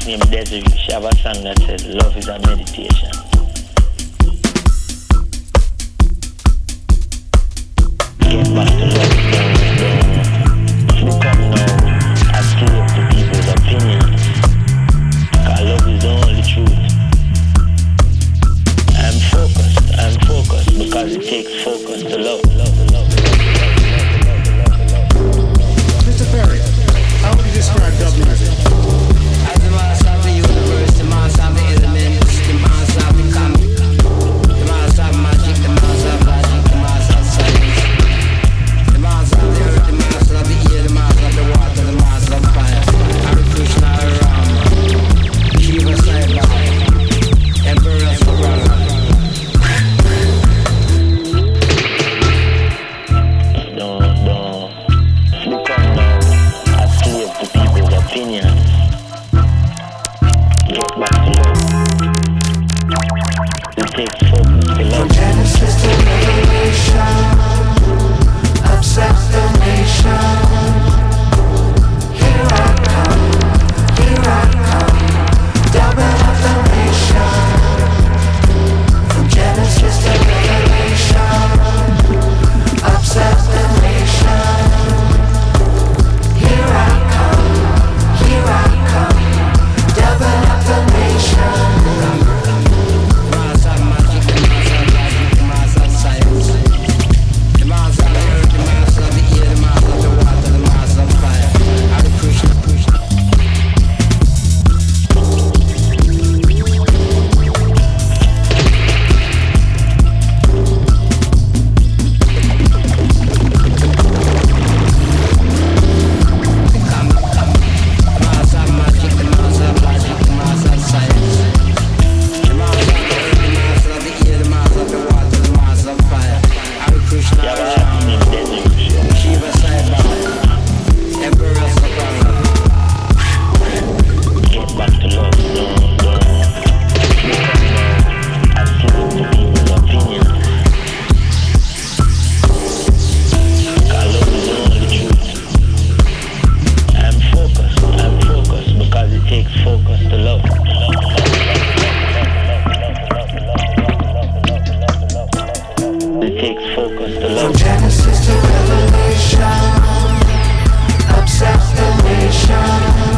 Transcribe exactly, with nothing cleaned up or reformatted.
artist named Desiree. She have a song that says love is a meditation. Get back to love. Don't, don't become now a slave to people's opinions. Cause love is the only truth. I'm focused, I'm focused because it takes focus to love, love, love, love, love. Mister Perry, how would you describe dub music? As the master of the universe, the master of the elements, the master of the comic, the master of magic, the master of logic, the master of science, the master of the earth, the master of the air, the master of the water, the master of fire, Hare Krishna, Hare Rama, Shiva Sai Baba, Emperor Sabrana. Opinions. Get back to love. It takes focus to love. From Genesis to Revelation, upset the nation. Here I come, here I come, double up the nation. From Genesis to Revelation, upset the nation. Here I come. Here I come, double up the nation. The master of magic, the master of logic, the master of science, the master of the earth, the master of the air, the master of the water, the master of fire, Hare Krishna, Krishna. Genesis to Revelation, upset the nation.